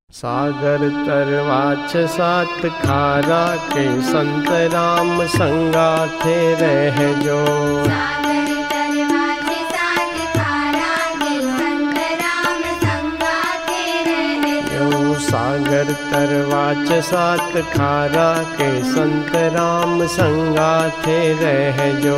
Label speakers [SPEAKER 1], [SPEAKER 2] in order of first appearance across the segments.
[SPEAKER 1] सागर तरवाच सात खारा के संत राम संगा थे रहजो।
[SPEAKER 2] सागर तरवाच सात खारा के संत राम संगा थे रहजो।
[SPEAKER 1] सागर तरवाच सात खारा के संत राम संगा थे रहजो।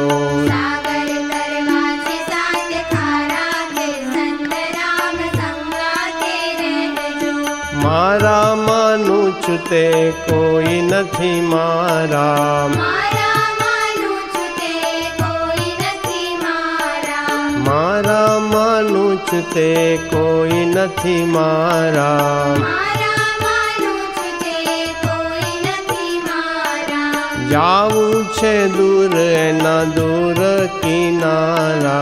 [SPEAKER 1] मारा मानुच ते कोई नथी मारा।
[SPEAKER 2] मारा मानुच ते कोई नथी मारा।
[SPEAKER 1] मारा मानुच ते कोई नथी मारा।
[SPEAKER 2] मारा मानुच ते कोई नथी मारा।
[SPEAKER 1] जावू छे दूर एना दूर किनारा।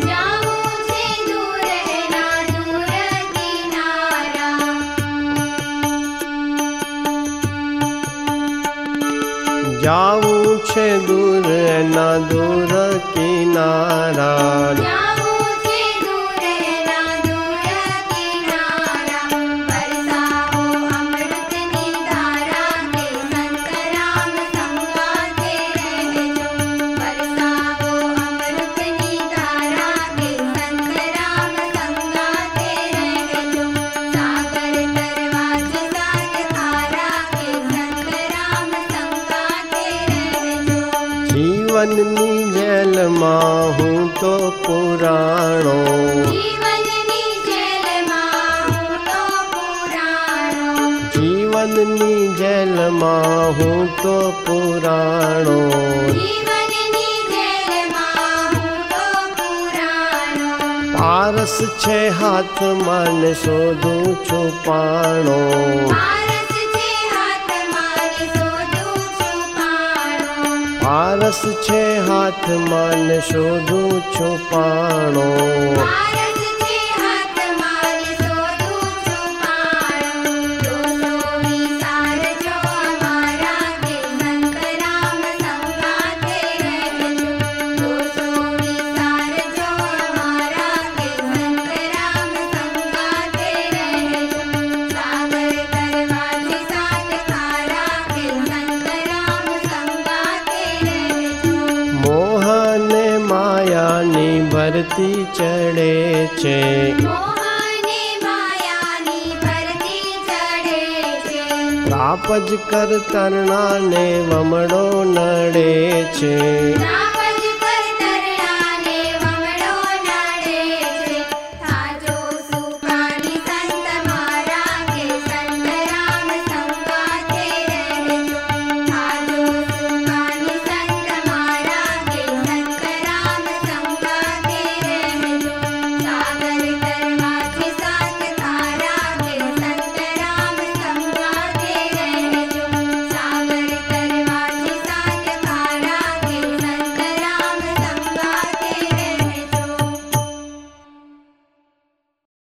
[SPEAKER 1] जावू छे दूर एना दूर किनारा।
[SPEAKER 2] जावू छे दूर एना दूर किनारा। बरसाओ अमृतनी धारा के संत राम संगा थे रहजो। बरसाओ अमृतनी धारा के संत राम संगा थे रहजो। सागर तरवाच सात खारा के संत राम संगा थे रहजो।
[SPEAKER 1] जीवननी जेल मां हूँ तो पुराणो।
[SPEAKER 2] जीवननी जेल मां हूँ तो पुराणो।
[SPEAKER 1] जीवननी जेल मां हूँ तो पुराणो।
[SPEAKER 2] जीवननी जेल मां हूँ तो पुराणो।
[SPEAKER 1] पारस छे हाथ मन शोधू छुपाणो।
[SPEAKER 2] पारस छे हाथ माने शोधू छुपाणो।
[SPEAKER 1] पारस छे हाथ मन शोधू छुपाणो।
[SPEAKER 2] पारस छे हाथ माने शोधू छुपाणो। दोषो विसारजो अमारा के संत राम संगा थे रहजो। दोषो विसारजो अमारा के संत राम संगा थे रहजो। सागर तरवाच सात खारा के संत राम संगा थे रहजो।
[SPEAKER 1] मोहने मायानी भरती चढ़े छे।
[SPEAKER 2] मोहने मायानी भरती चढ़े छे।
[SPEAKER 1] रापज कर तरना ने वमड़ो नड़े छे।